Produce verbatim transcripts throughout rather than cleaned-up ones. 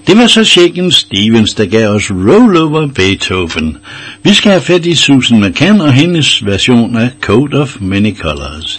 Det var så Shakin' Stevens, der gav os Roll Over Beethoven. Vi skal have fat i Susan McCann og hendes version af Coat of Many Colors.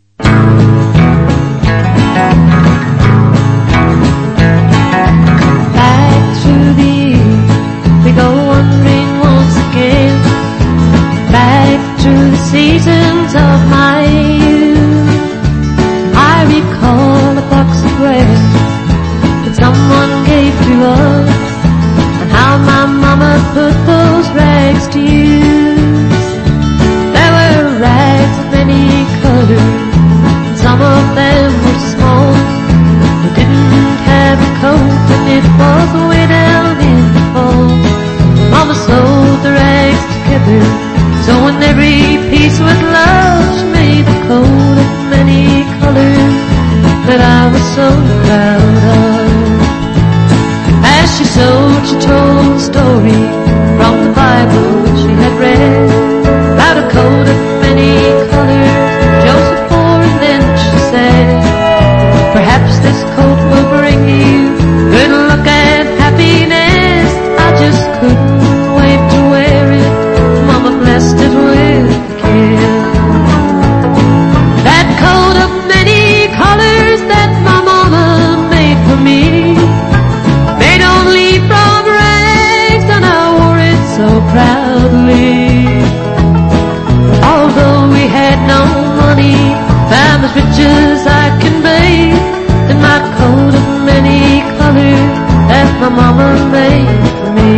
Back through the years, we go wandering once again. Back through the seasons of my youth, I recall a box of rags that someone gave to us, and how my mama put those rags to use. There were rags of many colors, and some of them were small. They didn't have a coat, and it was way down in the fall. Mama sewed the rags together, sewing every piece with love. She made a coat of many colors that I was so proud of. As she sewed, she told a story from the Bible she had read about a coat of many colors Joseph wore, and then she said, perhaps this coat will bring you good luck and happiness. I just couldn't wait to wear it. Mama blessed it with a kiss. That coat of many colors that my mama made for me, made only from rags, and I wore it so proudly. Although we had no money, I'm as rich as I can be, in my coat of many colors that my mama made for me.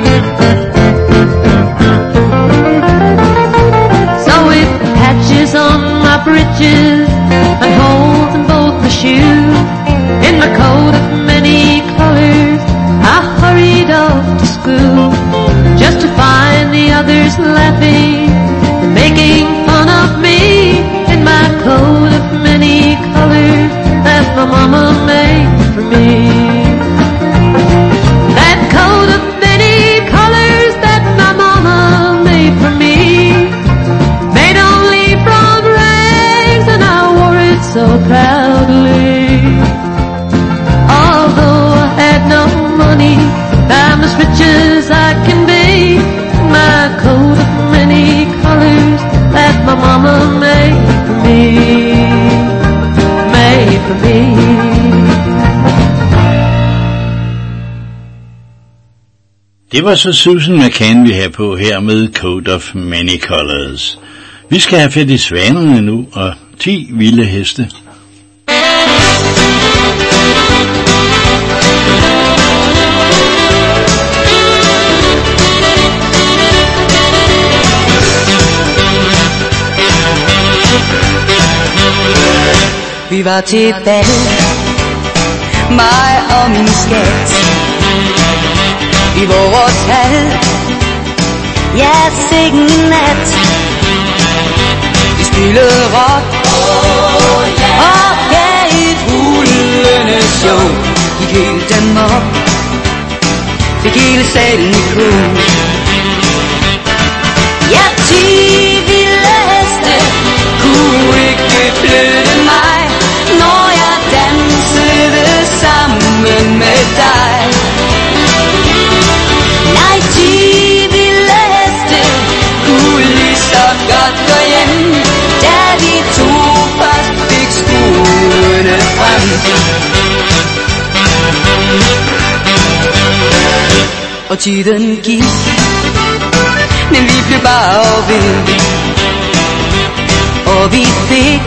So with patches on my breeches and holes in both the shoes, in my coat of many colors I hurried off to school, just to find the others laughing and making fun of me, in my coat of many colors that my mama made for me. That coat of many colors that my mama made for me, made only from rags, and I wore it so proudly. Although I had no money, I'm as rich as I can be, my coat of many colors that my mama made for me, made for me. Det var så Susan McCann, vi har på her med Coat of Many Colors. Vi skal have fat i svanerne nu, og ti vilde heste. Vi var til bal, mig og min skat, i vores hal, ja, sikken nat. Vi spillede rock, oh, yeah. Og gav et hulende show. Gik helt dem op, fik hele salen i kog. Ja, ti vilde heste kunne ikke flytte mig, når jeg dansede sammen med dig. Nej, ti vilde heste kunne lige så godt gå hjem, da de to først fik skuerne frem. Og tiden gik, men vi blev bare ved, og vi fik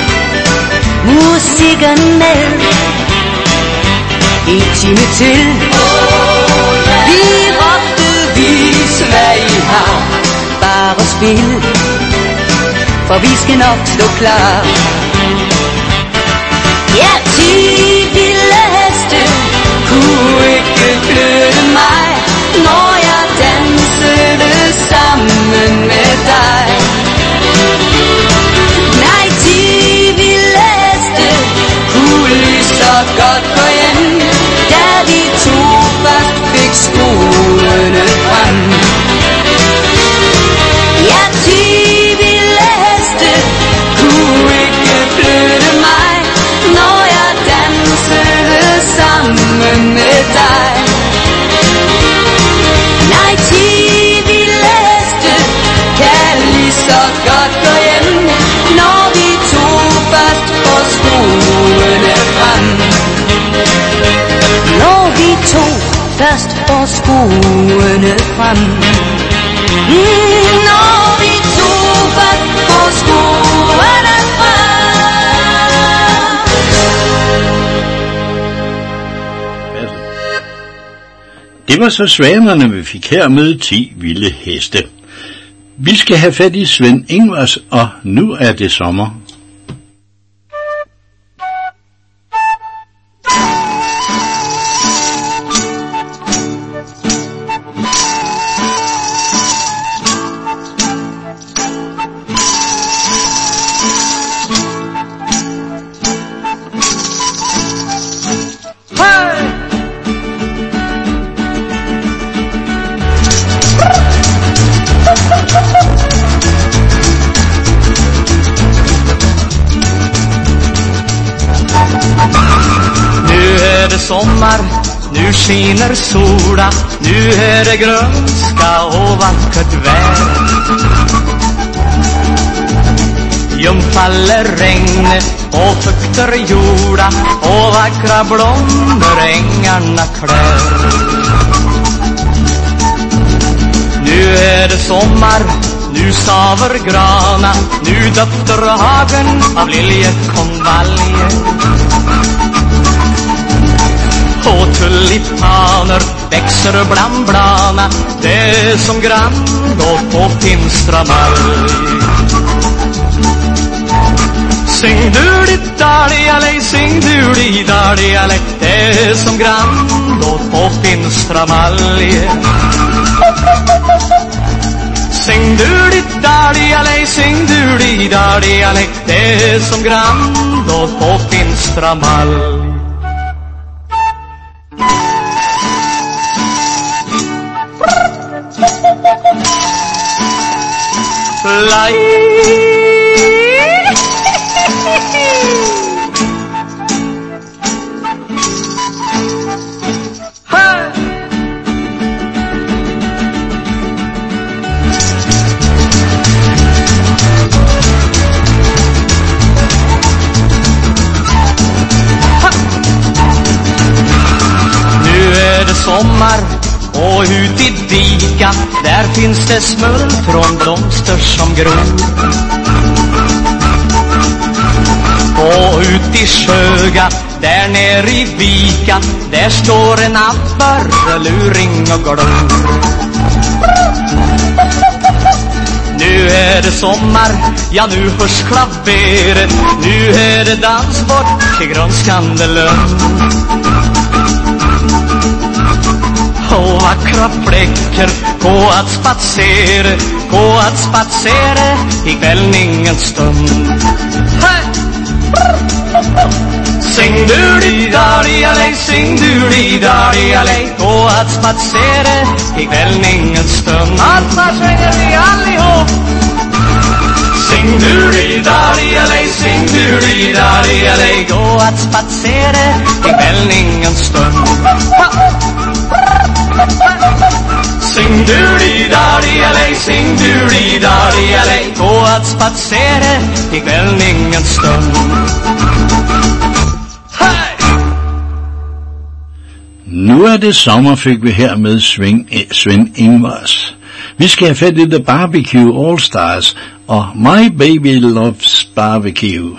musikken med en time til. Vi råbte, vis hvad I har, bare spil, for vi skal nok stå klar. Ja, ti vilde heste kunne ikke flytte mig, når jeg dansede sammen med dig. Nej, ti vilde heste kunne lige så godt gå hjem, da de to først fik skoene frem. Ja, ti vilde heste kunne ikke flytte mig, når jeg dansede sammen med dig. fest på skoene frem. Mm, når vi tog fat på skoene frem. Det var så Svanerne, vi fik her med ti vilde heste. Vi skal have fat i Svend Ingvars, og nu er det sommer. Sommar, nu skiner sola, nu är det grönska och vackert väder. Ljumfaller regnet och fukter jorda och vackra blommor ängarna klär. Nu är det sommar, nu staver grana, nu döpter hagen av liljekonvaljer. Och tulipaner växer bland blana, det är som grann och på pinstramalj. Sing du ditt dali-alej, sing du ditt dali-alej, det är som grann och på pinstramalj. Sing du ditt dali-alej, sing du ditt dali-alej, det är som grann och på pinstramalj. Fly. Nu är det sommar och ut i dika, där finns det smultronblomster som gror. Och ut i Sjöga, där ner i Vika, där står en abborreluring och glor. Nu är det sommar, ja nu hörs klaveret, nu är det dans bort till grönskande lund. Och vackra fläckar på att spatsera, på att spatsera i kvällningens stund. Hey! Sing du di dari alej, sing du di dari alej, på att spatsera i kvällningens stund. Alla svänger vi allihop. Sing du di dari alej, sing du di dari alej, gå att spatsera i kvällningens stund. Ha! Sing du di dari alej, sing du di dari alej, gå att spatsera i kvällningens stund. Hey! Nu er det sommer, fik vi her med Svend, Svend Ingvars. Vi skal have fat i The Barbecue All Stars og My Baby Loves Barbecue.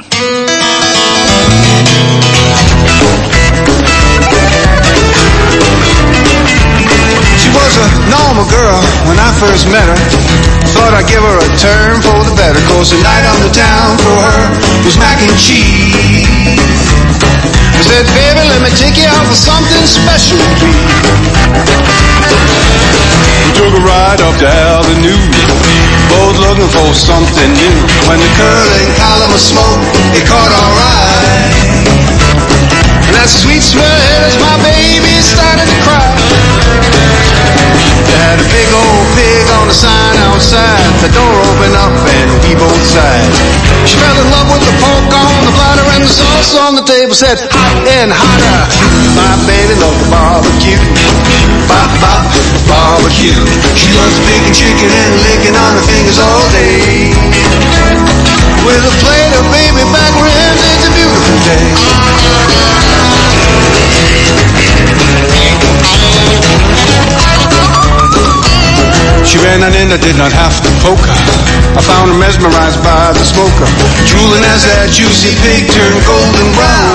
Was a normal girl when I first met her. Thought I'd give her a turn for the better, cause the night on the town for her was mac and cheese. I said, baby, let me take you out for something special, please. We took a ride up the avenue, both looking for something new. When the curling column of smoke, it caught our eye, and that sweet smell as my baby started to cry. They had a big old pig on the sign outside. The door opened up and we both sighed. She fell in love with the pork on the platter and the sauce on the table said hot and hotter. My baby loved the barbecue. Bop, bop, barbecue. She loves baking chicken and licking on her fingers all day. With a plate of baby back ribs, it's a beautiful day. When I in, I did not have to poke her. I found her mesmerized by the smoker, drooling as that juicy pig turned golden brown.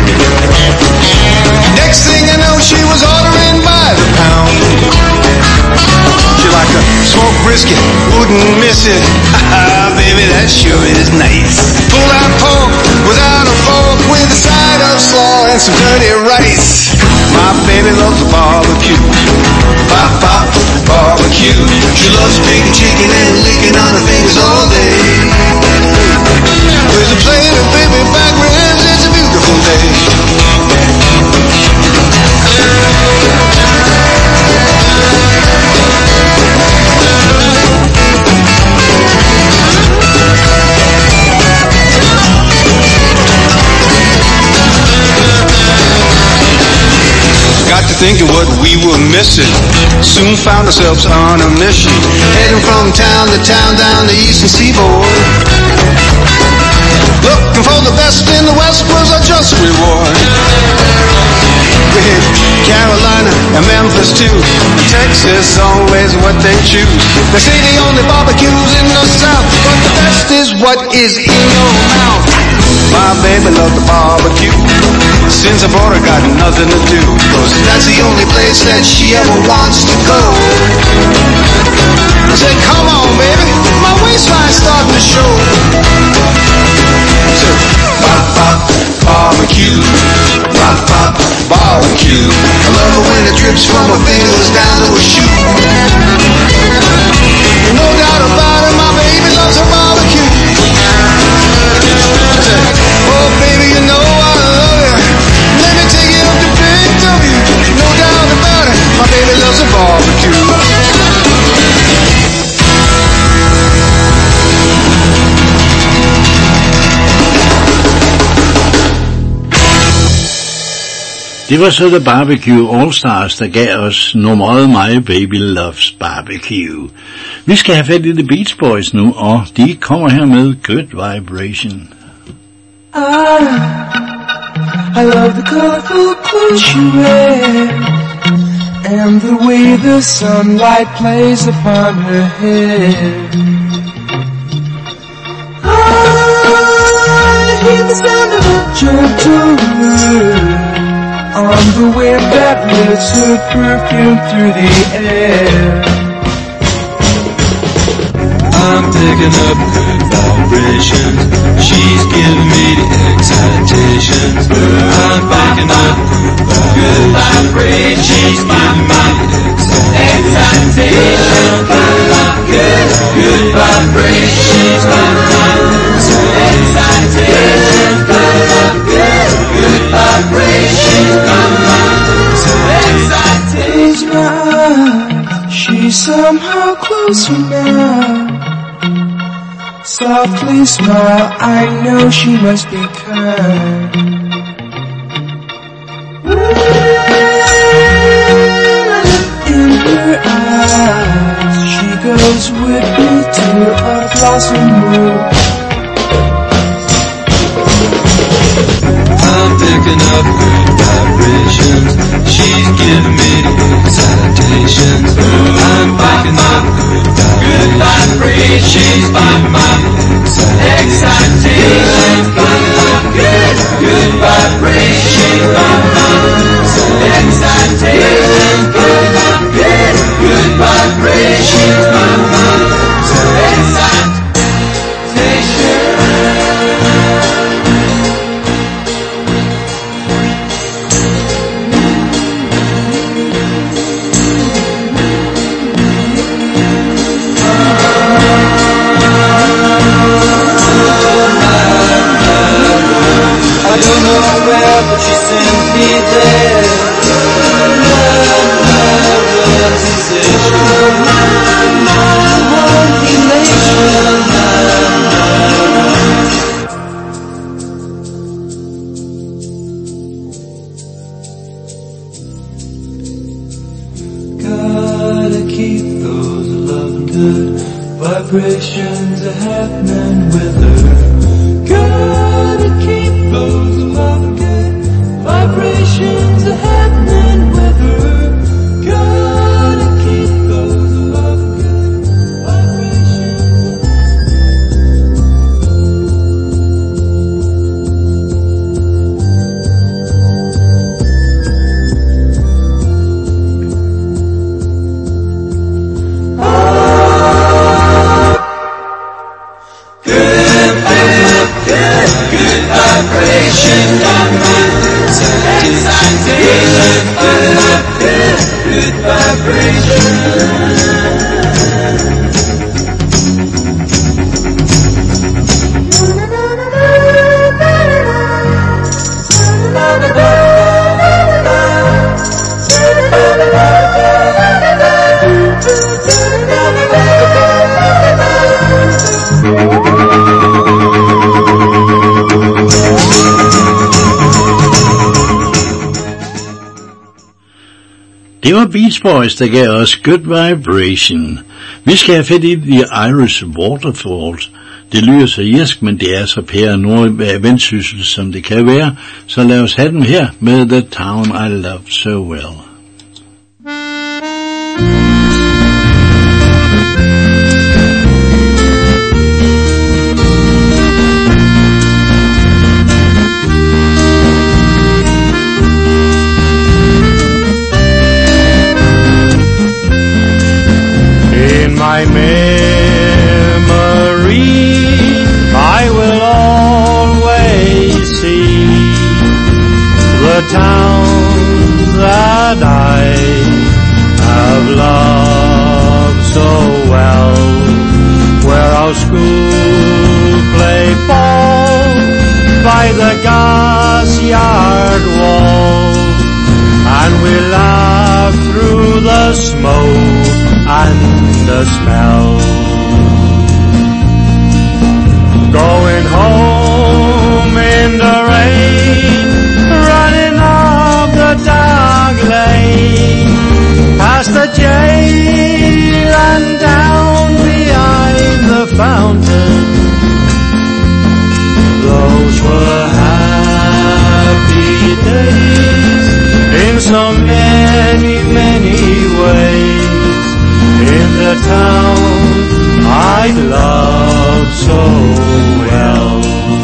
Next thing I know, she was ordering by the pound. She liked a smoked brisket, wouldn't miss it. Haha, baby, that sure is nice. Pull out pork without a fork, with a side of slaw and some dirty rice. My baby loves a barbecue. Bop, bop, barbecue. She loves bacon, chicken, and licking on her fingers all day. With a plate of baby back ribs, it's a beautiful day. Got to thinking what we were missing. Soon found ourselves on a mission, heading from town to town down the eastern seaboard. Looking for the best in the West was our just reward. We hit Carolina and Memphis too. Texas always what they choose. They say the only barbecues in the South, but the best is what is in your mouth. My baby loves the barbecue. Since I brought her, got nothing to do, 'cause that's the only place that she ever wants to go. I said, come on, baby, my waistline's starting to show. I said, bop, bop, barbecue. Bop, bop, barbecue. I love it when it drips from her fingers down to her shoe. No doubt about it, my baby loves her barbecue. I said, oh, baby, you know I love you. Let me take it up to Big W. No doubt about it, my baby loves a barbecue. Det var så The Barbecue All Stars, der gav os nummeret My Baby Loves Barbecue. Vi skal have fat i The Beach Boys nu, og de kommer her med Good Vibration. Ah, I love the colorful clothes you wear, and the way the sunlight plays upon her hair. I hear the sound of a gentle word on the wind that lifts her perfume through the air. I'm picking up good vibrations. She's giving me the excitations. I'm picking up good vibrations. She's giving me the excitations. Good, good vibrations. She's giving me the excitations. Good, good vibrations. Close my eyes, she's somehow closer now. Softly smile, I know she must be kind. In her eyes, she goes with me to a blossom room. I'm picking up good vibrations. She's giving me the excitations. I'm picking up good vibrations. She's giving me the excitations. Good, good vibrations. Excitations. Good, good vibrations. Excitations. I don't know where, but she sent me there. Love, love, realization. One elation. Gotta keep those loving good vibrations are happening with her. Gotta keep those love good vibrations are happening with her. Gotta keep those love good Det var Beach Boys, der gav os Good Vibration. Vi skal have fat i The Irish Waterfalls. Det lyder så irsk, men det er så pære nordvendsyssel, som det kan være. Så lad os have dem her med The Town I Love So Well. My memory, I will always see the town that I have loved so well, where our school played ball by the gas yard wall, and we laughed through the smoke and the smell. Going home in the rain, running up the dark lane, past the jail and down behind the fountain. Those were happy days in so many, many ways. In the town I love so well.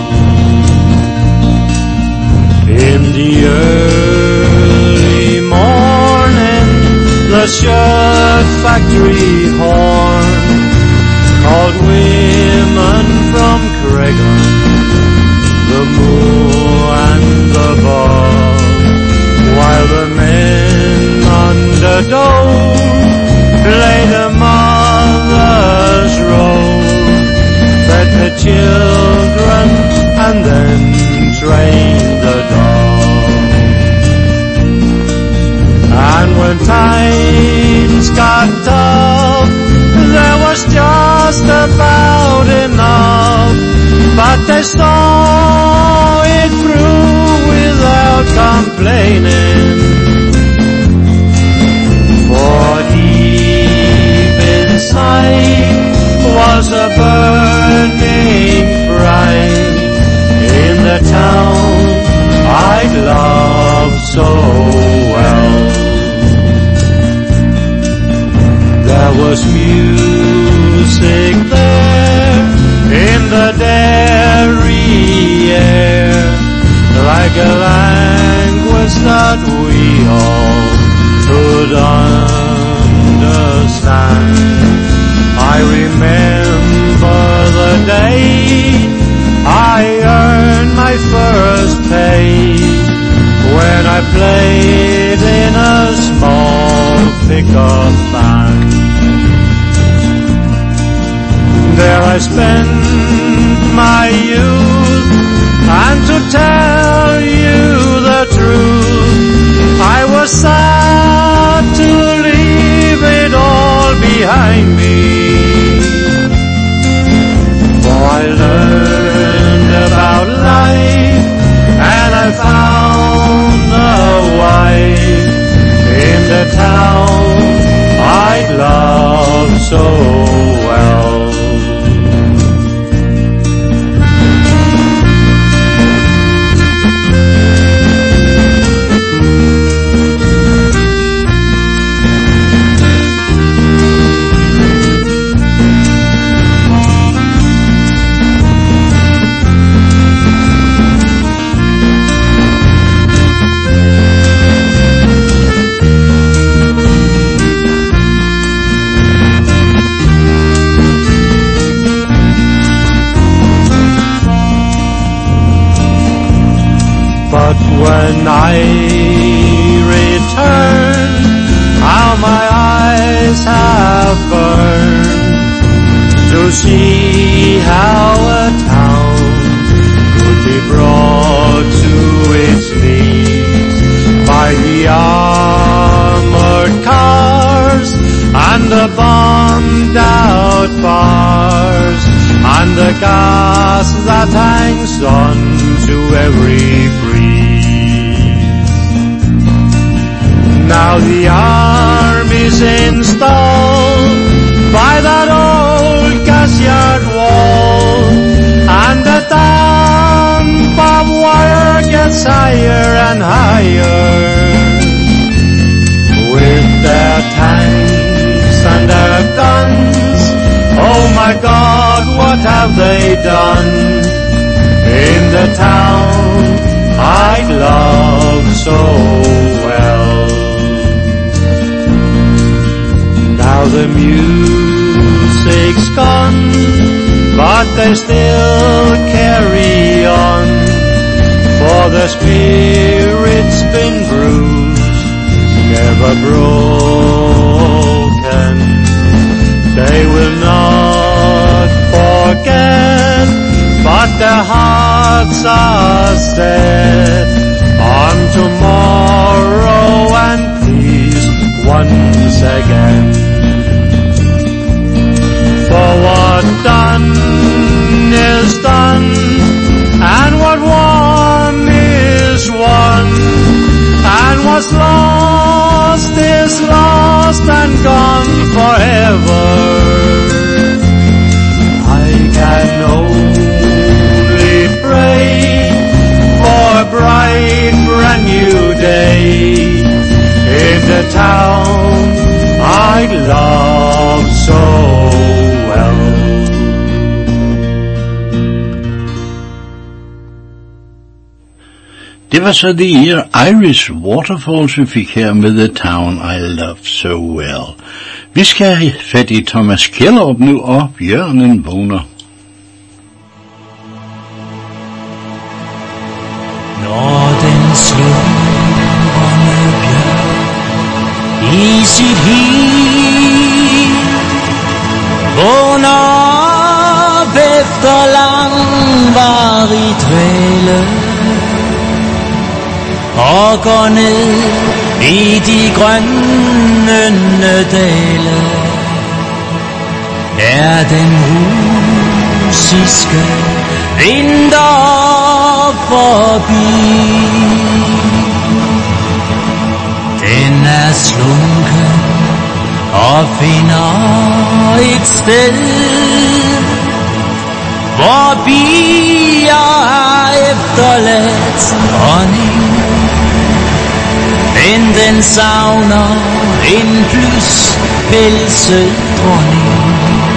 In the early morning, the shirt factory horn called women from Cregan, the moor and the bar, while the men under door played a mother's role, fed the children and then trained the dog. And when times got tough, there was just about enough, but they saw it through without complaining. For inside was a burning pride in the town I'd loved so well. There was music there in the dairy air, like a language that we all could understand. I remember the day I earned my first pay, when I played in a small pickup band. There I spent my youth, and to tell you the truth, I was sad to leave it all behind me. I learned about life, and I found a wife in the town I'd loved so well. to see how a town could be brought to its knees by the armored cars and the bombed out bars and the gas that hangs on to every breeze. Now the army's installed by that old gas yard wall, and the damp of wire gets higher and higher. With their tanks and their guns, oh my God, what have they done in the town I love so well? Now the music's gone, but they still carry on, for the spirit's been bruised, never broken. They will not forget, but their hearts are set on tomorrow and peace once again. For what done is done, and what won is won, and what's lost is lost and gone forever. I can only pray for a bright brand new day in the town I love so well. Det var så The Irish Waterfalls, vi fik her med The Town I Love So Well. Vi skal have fat i Thomas Kjellerup nu, og bjørnen vågner. Når den slumrende bjørn i sit hi vågner op efter langvarig dvæle og går ned i de grønne dale, er den russiske vinter forbi. Den er slunken og finder et sted, hvor bier har efterladt honning. Men den savner en plyspelset dronning.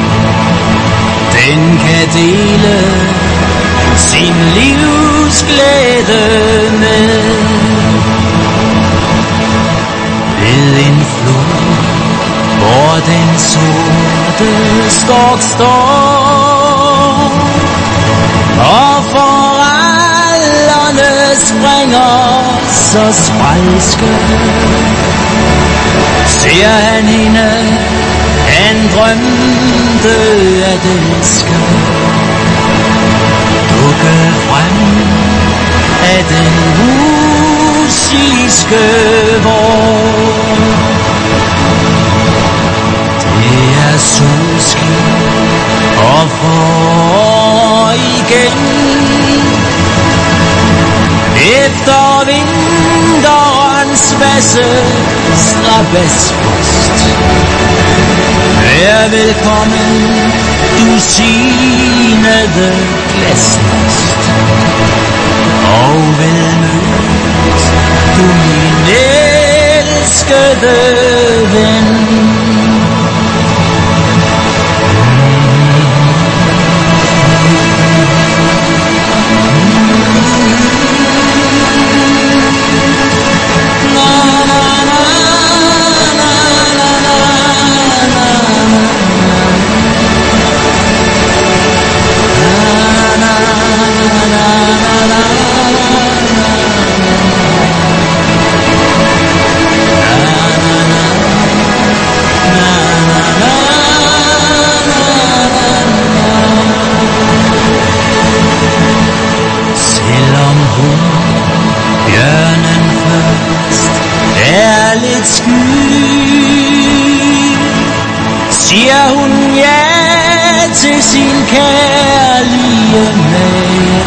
Den kan dele sin livsglæde med ved en flod, hvor den sorte stork står, og forallerne springer så sprælske. Ser han hende, han drømte at elske, dukke frem af den russiske vår. Det er solskin og forår igen, efter vinterens vasse strabaspost. Vær velkommen, du sinede glasnost, og vel mødt, du min elskede ven. siger hun ja til sin kærlige mand.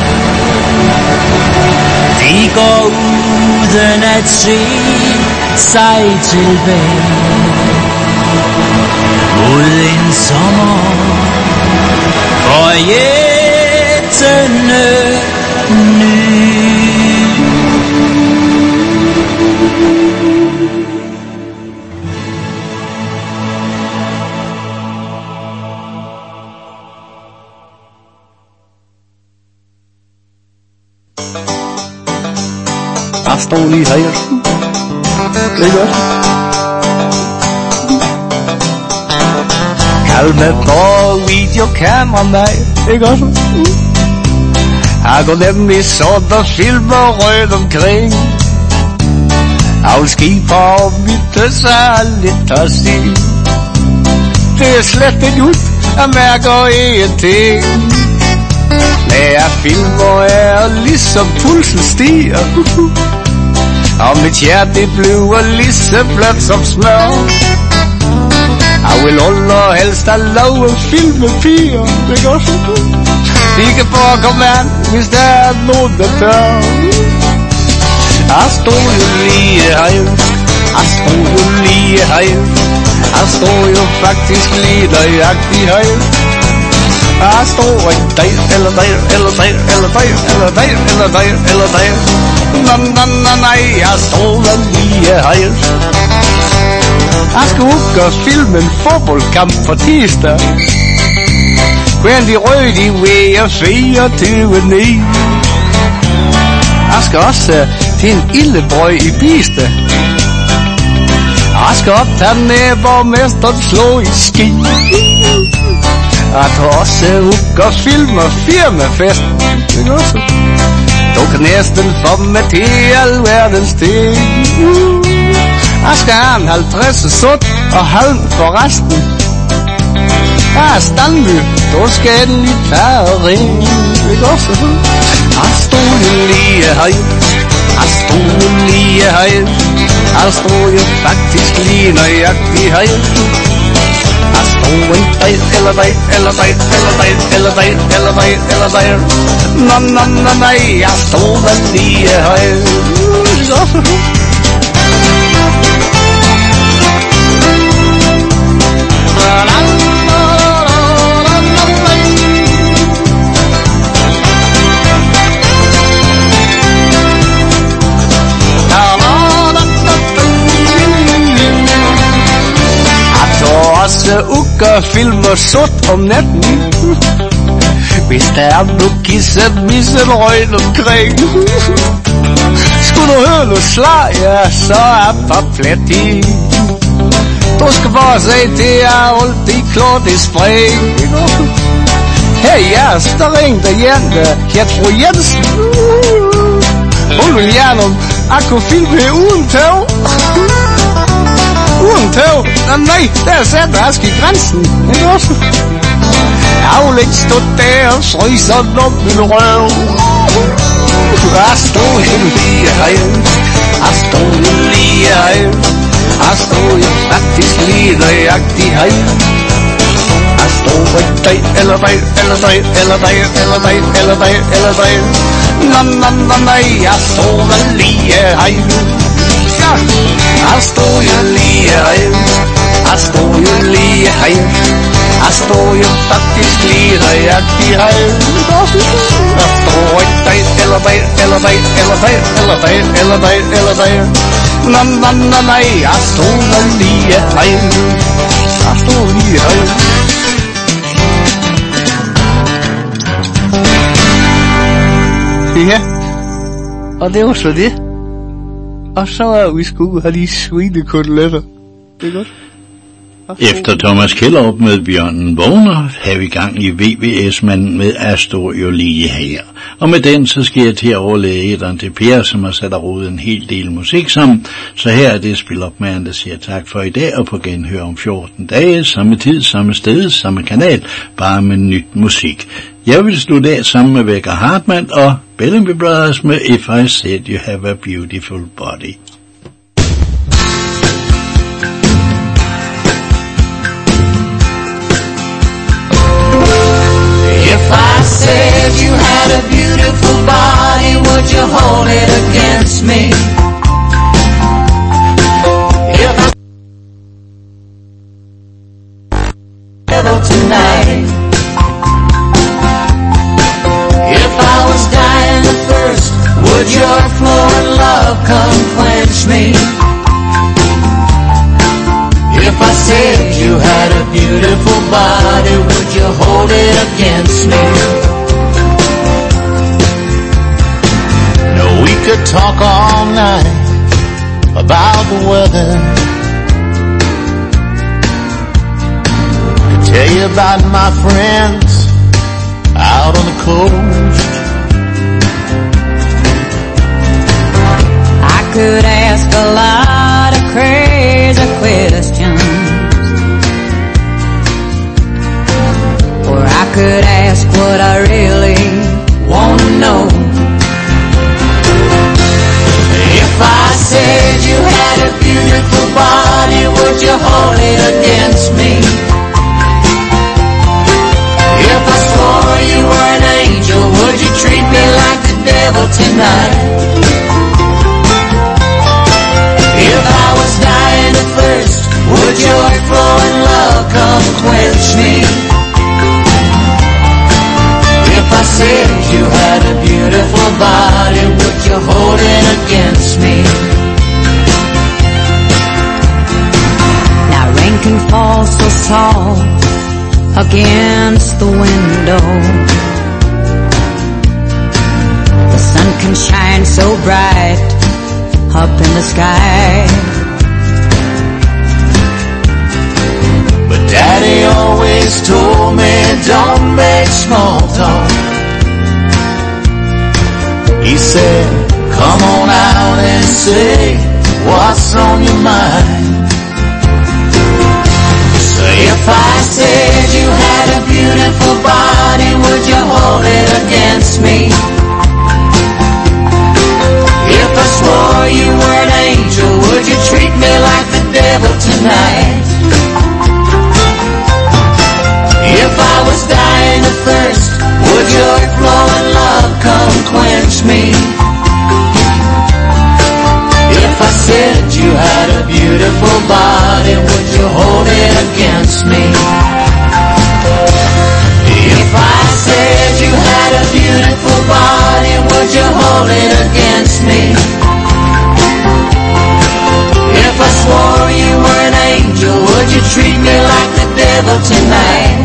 De går uden at se sig tilbage mod en sommer forjættende ny. Jeg står lige her. Det er godt. Kald mig på videokamera, ikke også? Jeg går nemlig sådan og filmer rundt omkring. Afskiber og mit er lidt at sige. Det er slet ikke ud, at mærker ingenting. Når jeg filmer er ligesom pulsen stiger. Og mit hjerte bliver lige så blødt som smør. Jeg vil allerhelst have lov at filme piger, ikke også? De kan bare komme an, hvis der er nogen, der tør. Jeg står jo lige her, jeg står jo lige her. Jeg står jo faktisk lige nøjagtigt her. Jeg står ikke der, eller der, eller der, eller der, eller der, eller der, eller der. Nej, nej, nej, nej, jeg står lige her. Jeg skal ud og filme en fodboldkamp på tirsdag. Men de røde, de vejer fireogtyve ni. Jeg skal også til en ildebrøg i Biste. Jeg skal optage næborgmesteren slå i ski. Jeg tager også ud og filmer firmafesten. Du kan næsten få mig til alverdens ting. Jeg skal have en halvtreds sort og halv for resten. Jeg er Standby, du skal endelig tage ring. Jeg stod jo lige her, jeg stod jo lige her. Jeg stod jo faktisk lige nøjagtigt her. Jeg stod en dag, eller dag, eller dag, eller dag, eller dag, eller dag, eller dag. Nå, nå, nå, nej, jeg stod lige her. Også uger filmer sort om natten. Hvis der er nu kisset misset røgn omkring. Skulle du høre noget slag, ja, så er der plet i. Du skal bare se, det er alt i klart i spring. Her i jeres, der ringte Jente, her fru Jensen. Hun vil gerne, om jeg kunne filme uden tøv. Uden tøv? Nå nej, der sætter jeg i grænsen, ikke også? Jeg vil ikke stå der og stryge sådan op min røv. Jeg stod jo lige her, jeg stod jo lige her. Jeg stod jo faktisk lige nøjagtigt her. Jeg stod ikke dag, eller dag, eller dag, eller dag, eller dag, eller dag, eller dag. Nå, nå, nå, nej, jeg stod vel lige her. Jeg stod jo lige her, jeg stod jo lige her. Jeg stod jo faktisk lige nøjagtigt her. Jeg stod ikke dag, eller dag, eller dag, eller dag, eller dag, eller dag, eller dag. Nå, nå, nå, nej, jeg stod vel lige her. Jeg stod lige her. Ja, og det var så det. Og så er vi sgu have de svinekoteletter. Det er godt. Efter Thomas Kellerup med Bjørnen Vågner, har vi gang i V V S-manden med Astorio lige her. Og med den, så skal jeg til at overlade æderen til Per, som har sat og rodet en hel del musik sammen. Så her er det spil op med, der siger tak for i dag, og på genhør om fjorten dage, samme tid, samme sted, samme kanal, bare med nyt musik. Jeg vil slutte af sammen med Vækker Hartmann og Bellamy Brothers med If I Said You Have a Beautiful Body. hold it against me? If I devil tonight, if I was dying of thirst, would your flowing love come quench me? If I said you had a beautiful body, would you hold it against me? No, we could talk all night about the weather. Could tell you about my friends out on the coast. I could ask a lot of crazy questions, or I could ask what I really want to know. If I said you had a beautiful body, would you hold it against me? If I swore you were an angel, would you treat me like the devil tonight? If I was dying of thirst, would your flowing love come quench me? If I said you had a beautiful body, would you hold it against me? Now rain can fall so soft against the window, the sun can shine so bright up in the sky, but Daddy always told me don't make small talk. He said, come on out and say what's on your mind. So if I said you had a beautiful body, would you hold it against me? If I swore you were an angel, would you treat me like the devil tonight? If I was dying of thirst, would your flowing love come quench me? If I said you had a beautiful body, would you hold it against me? If I said you had a beautiful body, would you hold it against me? If I swore you were an angel, would you treat me like the devil tonight?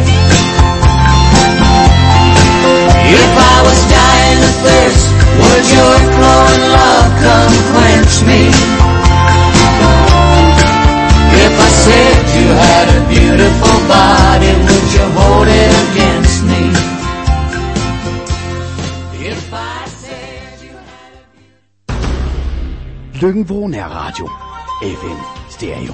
If I was dying of thirst, would your glowing love come quench me? If I said you had a beautiful body, would you hold it against me? If I said you had a Lykken-Bro Nærradio. F M Stereo.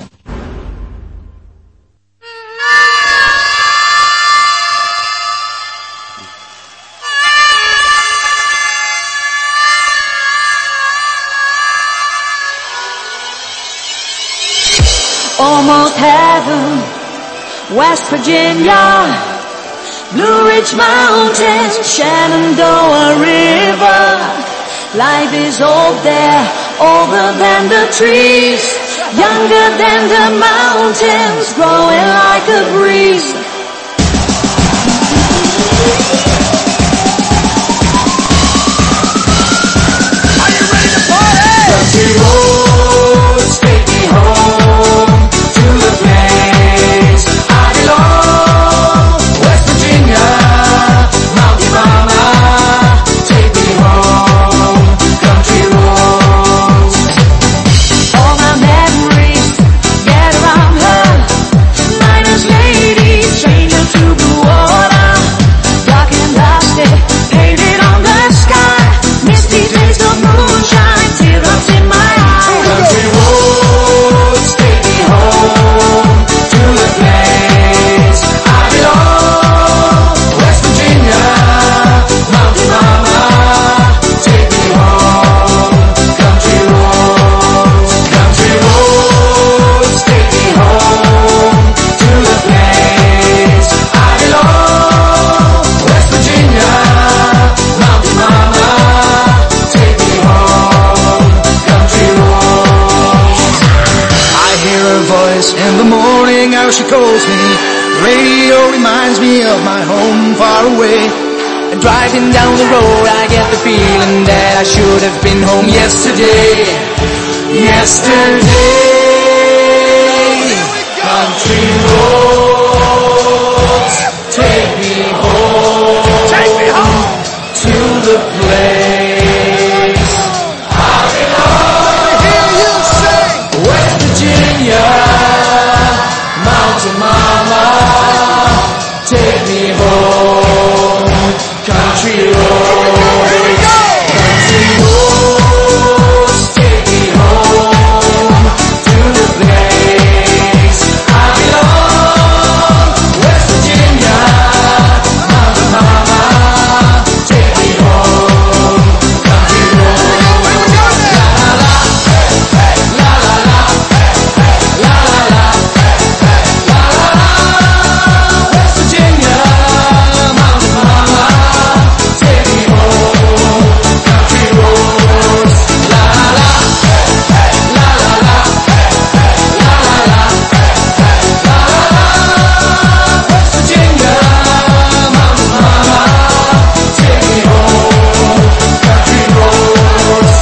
Almost heaven, West Virginia, Blue Ridge Mountains, Shenandoah River. Life is old there, older than the trees, younger than the mountains, growing like a breeze. Are you ready to party? Country roads take me home to the place I belong. West Virginia, Mountain Mama, take me home. Country roads. All my memories get around her, miners lady. knows me. Radio reminds me of my home far away. And driving down the road I get the feeling that I should have been home yesterday. Yesterday. Country roads, take me home. Take me home to the place I belong. I hear you sing. West Virginia, Mountain Mama, take me home. Country roads, here we go. Country roads, take me home to the place I belong. West Virginia, Mountain Mama, take me home. Country roads, la la la, la la la, la la la, la la la. West Virginia, Mountain Mama, take me home. Country roads, la la la, la la la, la la la, la la la. West Virginia, Mountain Mama, take me home. Country roads,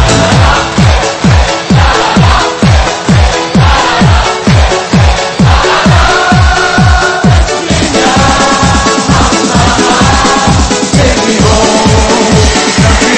take me home. Country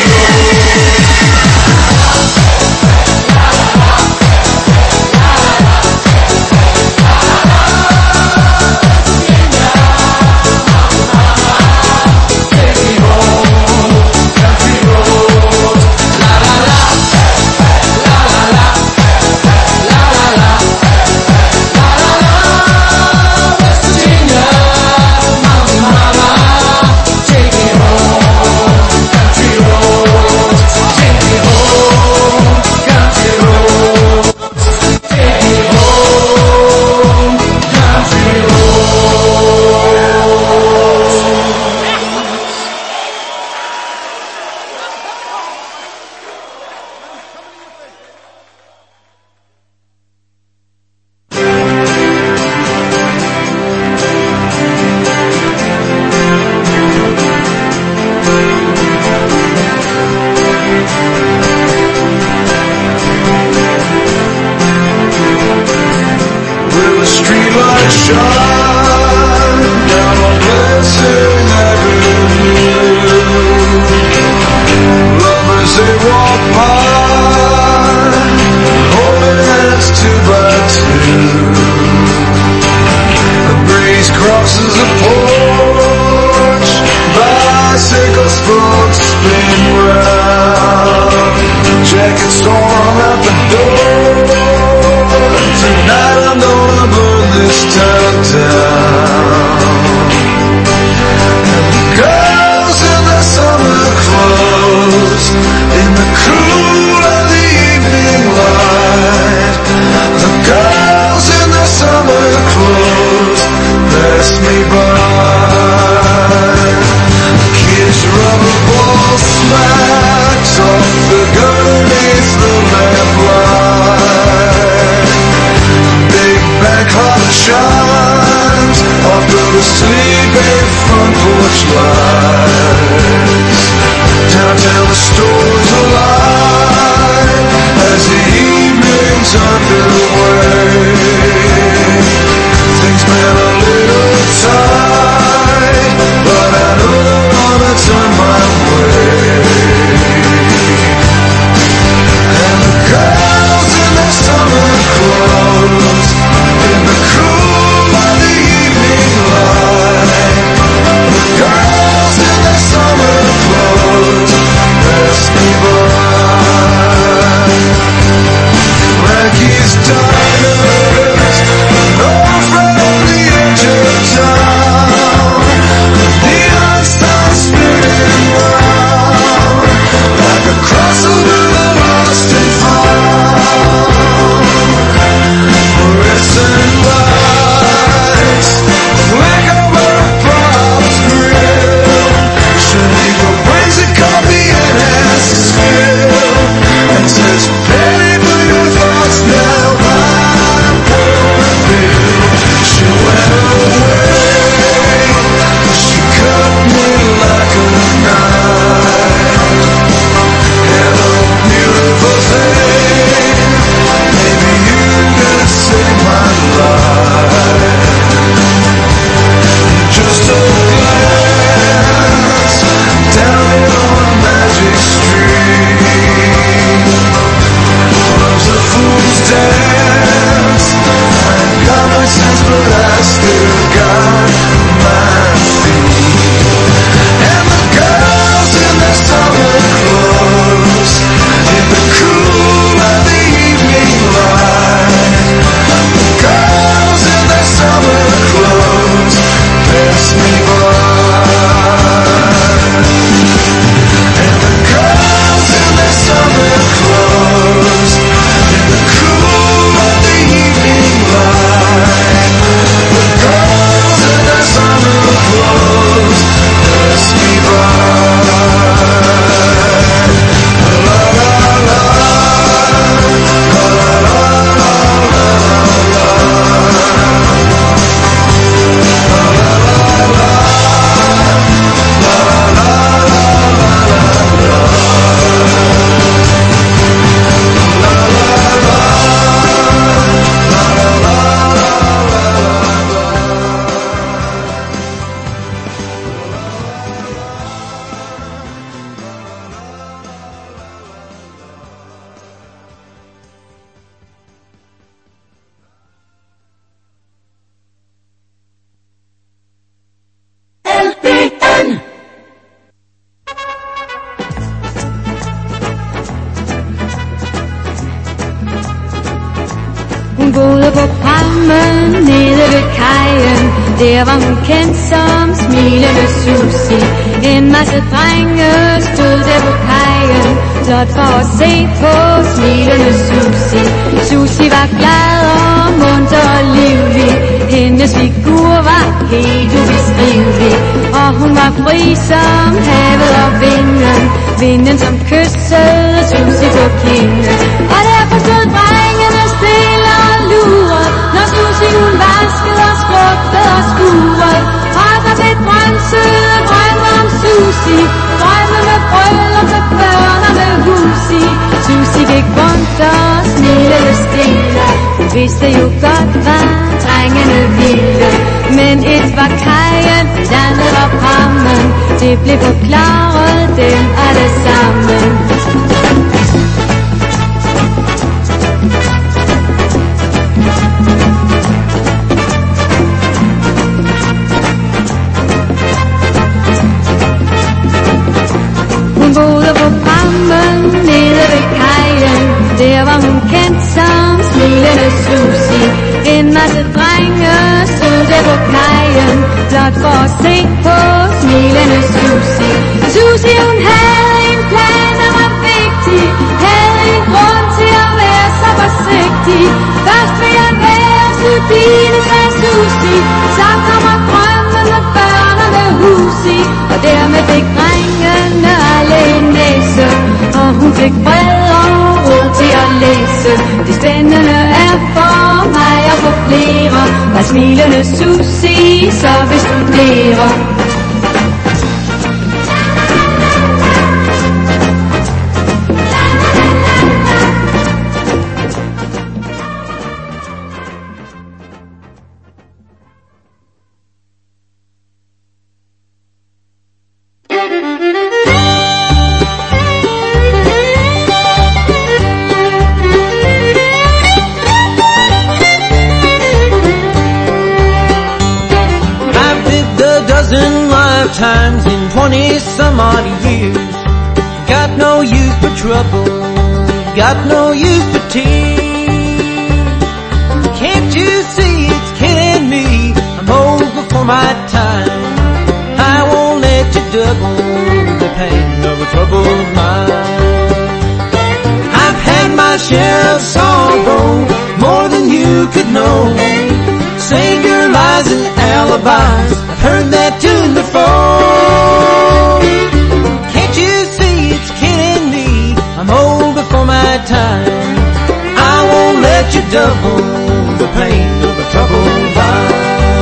With the streetlight shine down on Blessing Avenue, lovers they walk by, holding hands two by two. The breeze crosses the porch, bicycle spokes spin round, jackets torn at the door. Tonight I'm gonna burn this town down. And the girls in their summer clothes, in the cool of the evening light. The girls in their summer clothes pass me by. Kids rubber balls smile. boede på Palmen nede ved kajen. Der var hun kendt som smilende Susie. En masse drenge stod der på kajen, blot for at se på smilende Susie. Susie var glad og munter og livlig. Hendes figur var helt ubeskrivelig, og hun var fri som havet og vinden. Vinden som kyssede Susie på kinden. Og derfor stod drengene stille og lurede, når Susie hun vaskede og skrubbede og skurede. Og der blev drømt søde drømme om Susie, drømme med bryllup, med børn og med hus i. Susie gik rundt og smilede stille. Hun vidste jo godt, hvad drengene ville, men et var kajen, et andet var Palmen. Det blev forklaret dem alle sammen. Hun boede på Palmen nede ved kajen. Der var hun kendt som smilende Susie. En masse drenge stod der på kajen, blot for at se på smilende Susie. Susie hun havde en plan, der var vigtig, havde en grund til at være så forsigtig. Først vil jeg være studine, sagde Susie, så kommer drømmen med børn og med hus i. Og dermed fik drengene alle en næse, og hun fik fred og ro til at læse. Det spændende er for mig at få flere, hvad smilende Susie så vil studere. Times in twenty some odd years, got no use for trouble, got no use for tears. Can't you see it's killing me? I'm old before my time. I won't let you double the pain of a troubled mind. I've had my share of sorrow, more than you could know. Savior lies and alibis, I've heard that tune before. Can't you see it's killing me? I'm old before my time. I won't let you double the pain of a troubled mind.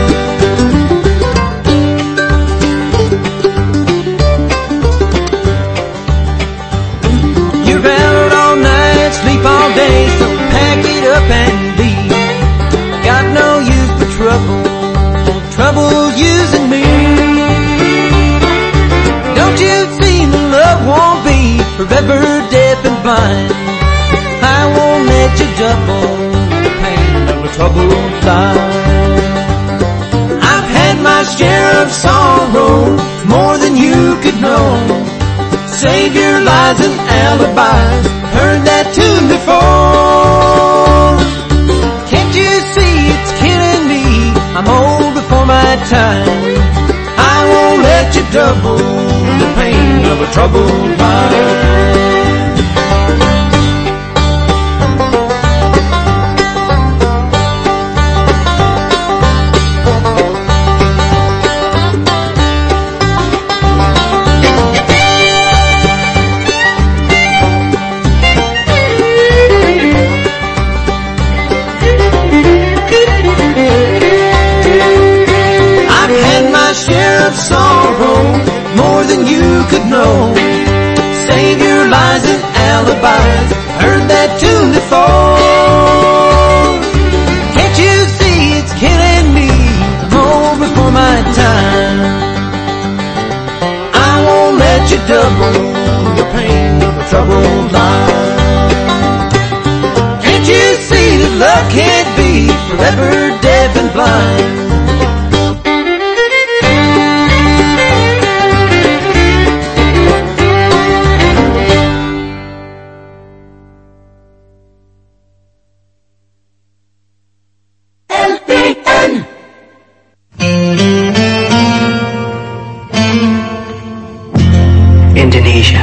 You're out all night, sleep all day, so pack it up and leave. Got no use for trouble, trouble using me. Don't you see my love won't be forever deaf and blind. I won't let you double the pain of a troubled life. I've had my share of sorrow, more than you could know. Savior lies and alibis, heard that tune before. Can't you see it's killing me? I'm old before my time. I won't let you double the pain of a troubled mind. Sorrow, more than you could know. Savior lies and alibis, heard that tune before. Can't you see it's killing me? I'm old before my time. I won't let you double the pain of a troubled life. Can't you see that love can't be forever deaf and blind?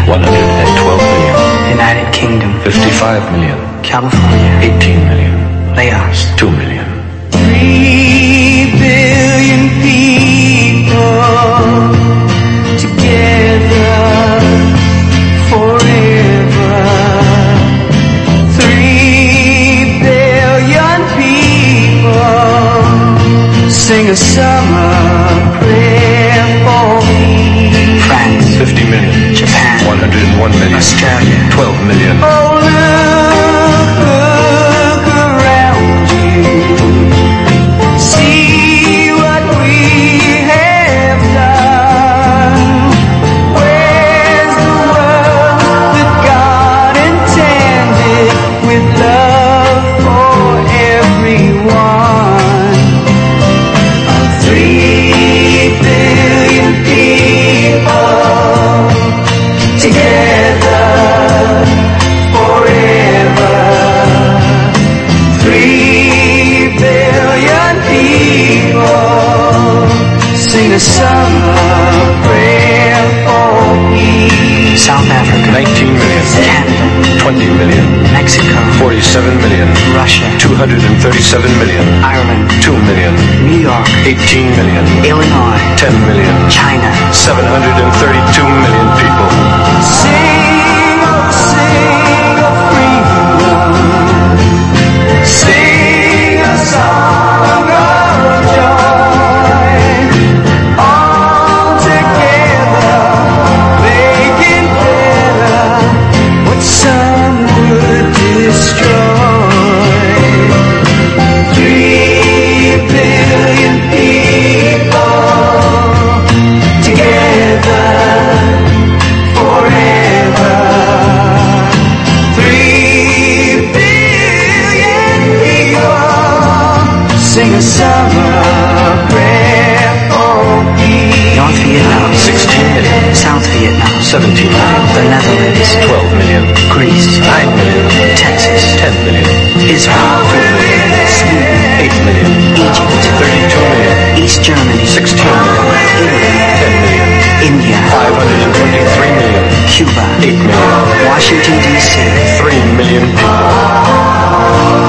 one hundred twelve million. United Kingdom. fifty-five million. California. eighteen million. Laos. two million. Three billion people together forever. Three billion people sing a summer prayer for me. France. fifty million. Japan. one hundred one million. Australia. twelve million. Oh, look, look around you. See what we have done. Where's the world that God intended with love for everyone? Three billion people together forever. Three billion people sing a summer prayer for peace. South Africa. nineteen million. Canada. twenty million. Mexico. forty-seven million. Russia. two hundred thirty-seven million. Ireland. two million. New York. eighteen million. Illinois. ten million. China. seven hundred thirty-two million people. Sing, oh, sing of freedom. Sing a song of joy. All together, making better what some would destroy. Three billion people together forever. Three billion people sing a summer prayer for peace. North Vietnam. sixteen million. South Vietnam. seventeen million. The Netherlands. twelve million. Greece. nine million. Texas. ten million. Israel. two million. Sweden. eight million. Egypt. thirty-two million. East Germany. sixteen million. Italy. ten million. India. five hundred twenty-three million. Cuba. eight million. Washington, D C. three million people.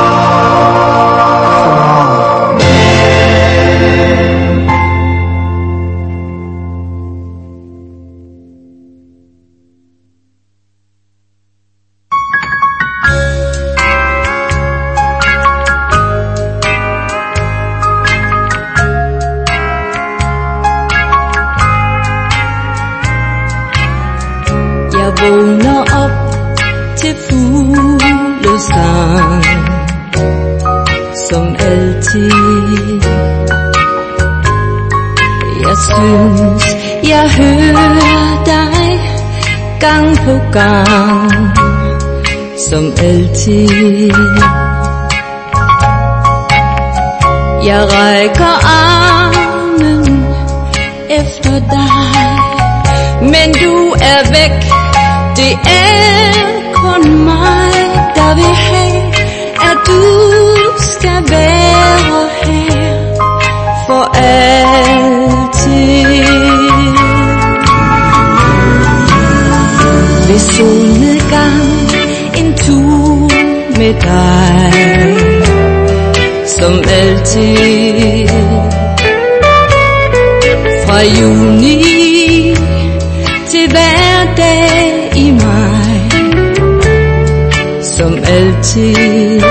Jeg vågner op til fuglesang, som altid. Jeg synes, jeg hører dig gang på gang, som altid. Jeg rækker armen efter dig, men du er væk. Det er kun mig, der vil have, at du skal være her for altid. Ved solnedgang en tur med dig, som altid. Fra juni til hver dag i maj, som altid.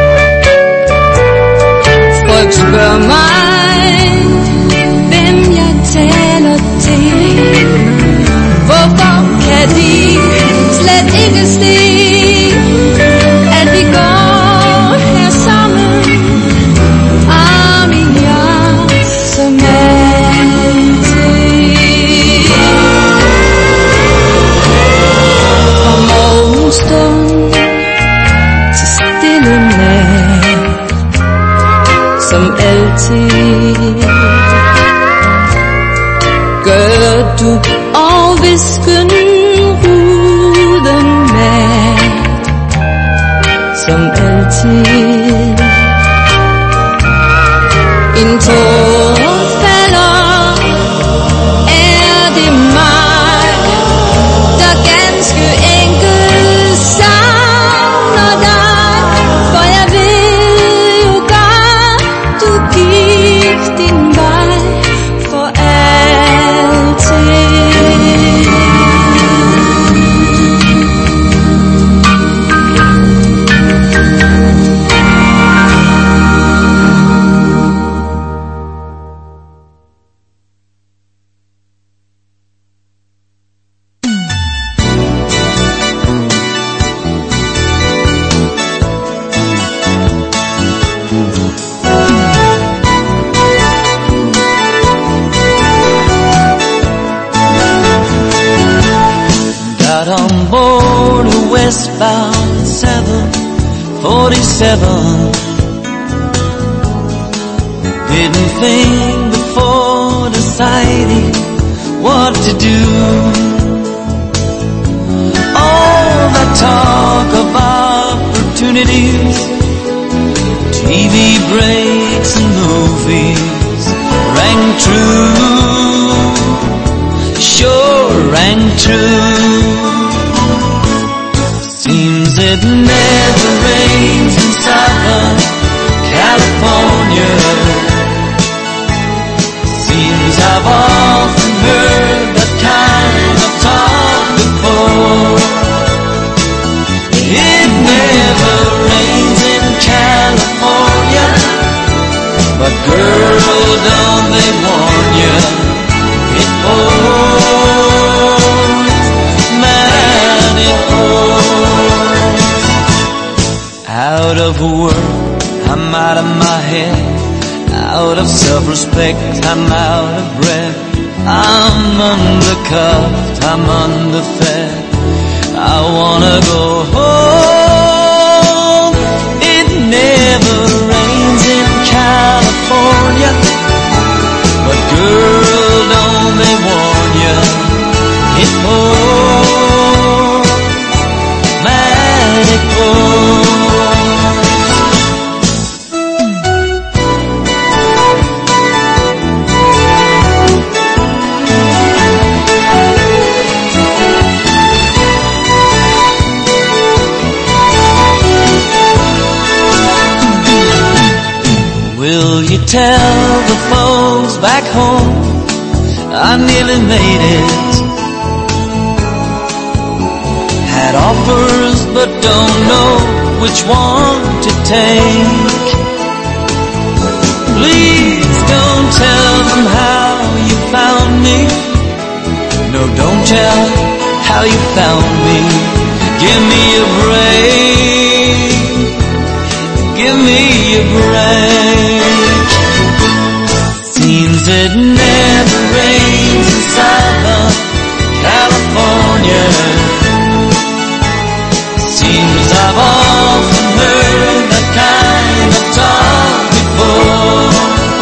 Folk spørger mig, hvem jeg taler til. Hvorfor kan de slet ikke se, at vi går her sammen, arm i arm, som altid. Fra morgenstund til stille nat, som altid. Gør du og visken ruden med, som altid. En tåre falder, er det mig, der ganske guess about seven forty-seven. Didn't think before deciding what to do. All that talk of opportunities, T V breaks and movies rang true, sure rang true. Seems it never rains in Southern California. Seems I've often heard that kind of talk before. It never rains in California, but girl, don't they warn you, it pours, man, it pours. Out of work, I'm out of my head. Out of self-respect, I'm out of breath. I'm undercuffed, I'm underfed. I wanna go home. It never rains in California, but girl, don't they warn you, it pours, man, it pours. Will you tell the folks back home I nearly made it? Had offers but don't know which one to take. Please don't tell them how you found me. No, don't tell how you found me. Give me a break. Give me a break. Seems it never rains in Southern California. Seems I've often heard that kind of talk before.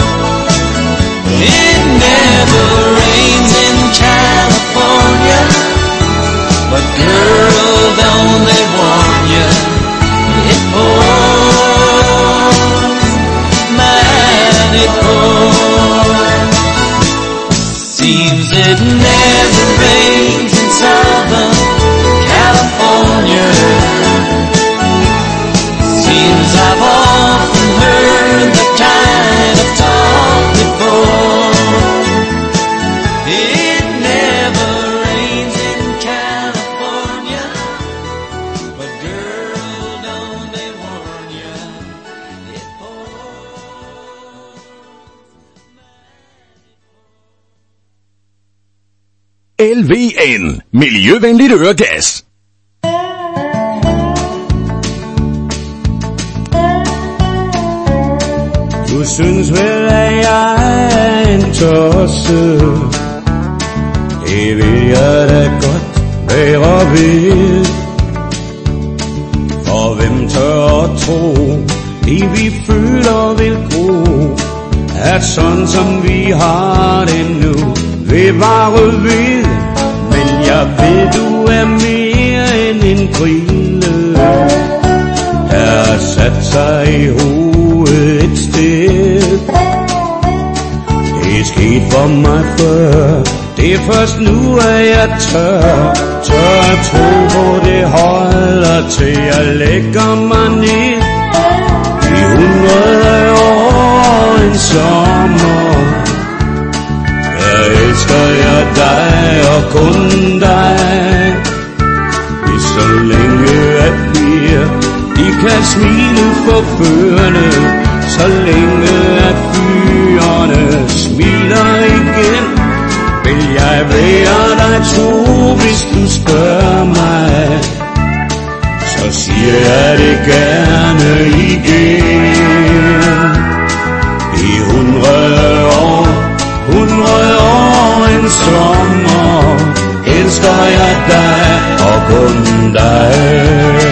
It never rains in California, but girl, don't they warn you, it pours, man, it pours. Seems it never rains in Southern California. Seems I've often heard that kind of talk before. It never rains in California, but girl, don't they warn you, it pours. L V N, miljøvenligt øregas. Du synes vel, at jeg er en tosse. Det vil jeg da godt være ved. For hvem tør at tro, det vi føler vil gro, at sådan som vi har det nu, vil vare ved. Men jeg ved, du er mere end en brille, der har sat sig i hovedet et sted. Det er sket for mig før, det er først nu, at jeg tør, tør at tro på det holder til jeg lægger mig ned. I hundrede år en sommer, der elsker jeg dig og kun dig. Hvis så længe at piger, de kan smile forførende, så længe at fyrene smiler igen, vil jeg være dig tro, hvis du spørger mig. Så siger jeg det gerne igen. I hundrede år, hundrede år en sommer, elsker jeg dig. og kun dig.